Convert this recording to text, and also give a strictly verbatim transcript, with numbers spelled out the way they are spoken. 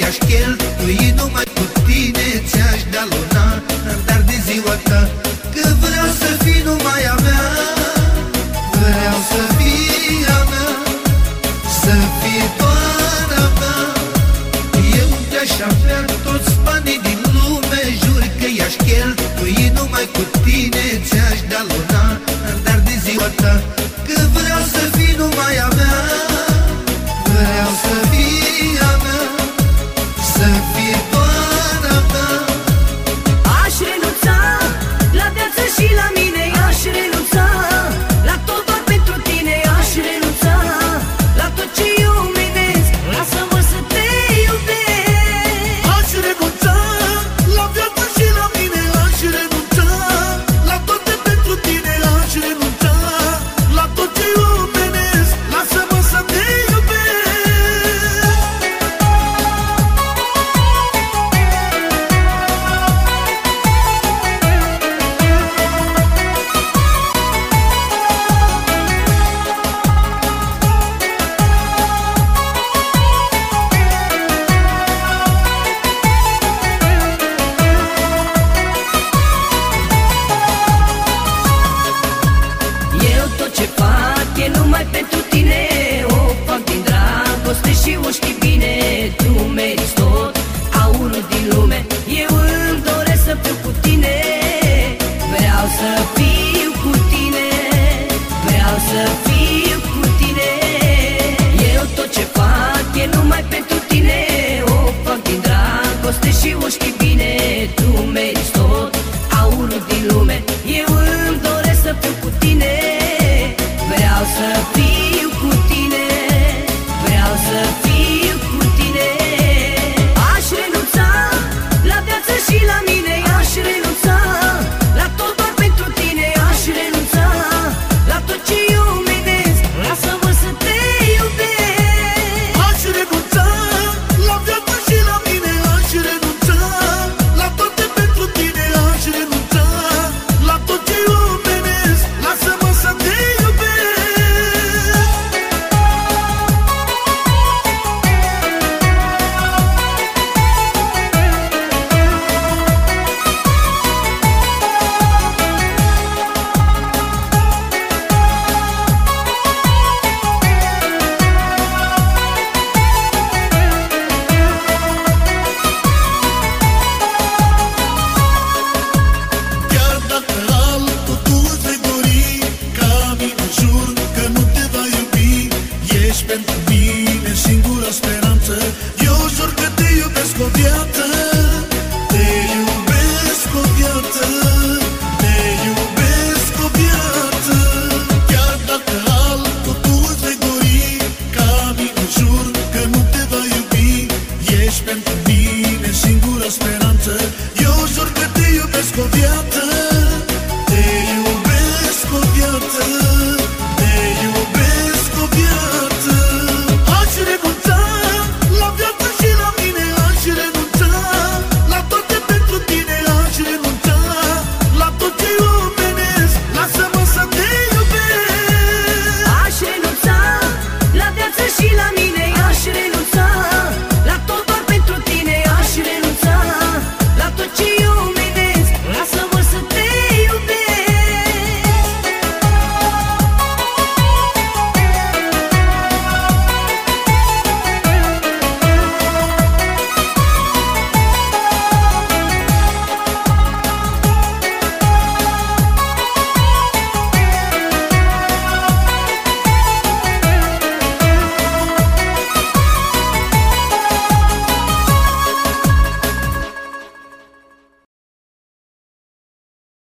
i-aș cheltui numai cu tine, ți-aș da luna, dar de ziua ta, că vreau să fii numai a mea. Vreau să fii a mea, să fii doar a mea. Eu te-aș avea toți banii din lume, jur că i-aș cheltui numai cu tine, ți-aș da luna, dar de ziua ta, că vreau să fii numai a mea. Vreau să fii a mea, să fii doar a mea. Aș renunța la viață și la mine, aș renunța la tot doar pentru tine, aș renunța la tot ce iubenesc, lasă-mă să te iubesc. Aș renunța la viață și la mine, aș renunța la toate pentru tine, aș renunța la tot ce iubenesc, lasă-mă să te iubesc. Eu tot ce fac e numai pentru tine, o fac din dragoste și o știi bine. Tu meriți tot aurul din lume, eu îmi doresc să fiu cu tine. Vreau să fiu cu tine, vreau să fiu cu tine. Eu tot ce fac e numai pentru tine, o fac din dragoste și o știi bine. Tu meriți tot aurul din lume, eu îmi doresc să fiu cu tine. Vreau să